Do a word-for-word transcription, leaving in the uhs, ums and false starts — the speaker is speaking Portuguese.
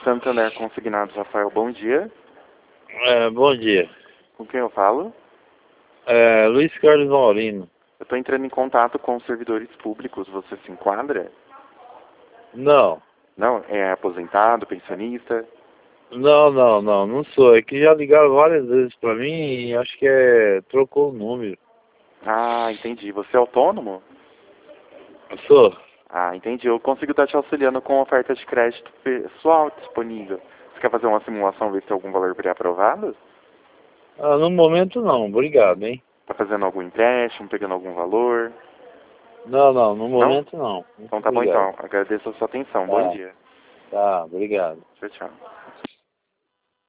Santander Consignados, Rafael, bom dia. É, bom dia. Com quem eu falo? É, Luiz Carlos Maurino. Eu estou entrando em contato com os servidores públicos. Você se enquadra? Não, Não? É aposentado, pensionista? não, não, não, não sou. É que já ligaram várias vezes pra mim e acho que é, trocou o número. Ah, entendi. Você é autônomo? Eu sou. Ah, entendi. Eu consigo estar te auxiliando com oferta de crédito pessoal disponível. Você quer fazer uma simulação, ver se tem algum valor pré-aprovado? Ah, no momento não, obrigado, hein? Tá fazendo algum empréstimo, pegando algum valor? Não, não, no Não? momento não. Muito Então tá bom obrigado. então. Agradeço a sua atenção. Bom Tá, dia. tá, obrigado. Tchau, tchau.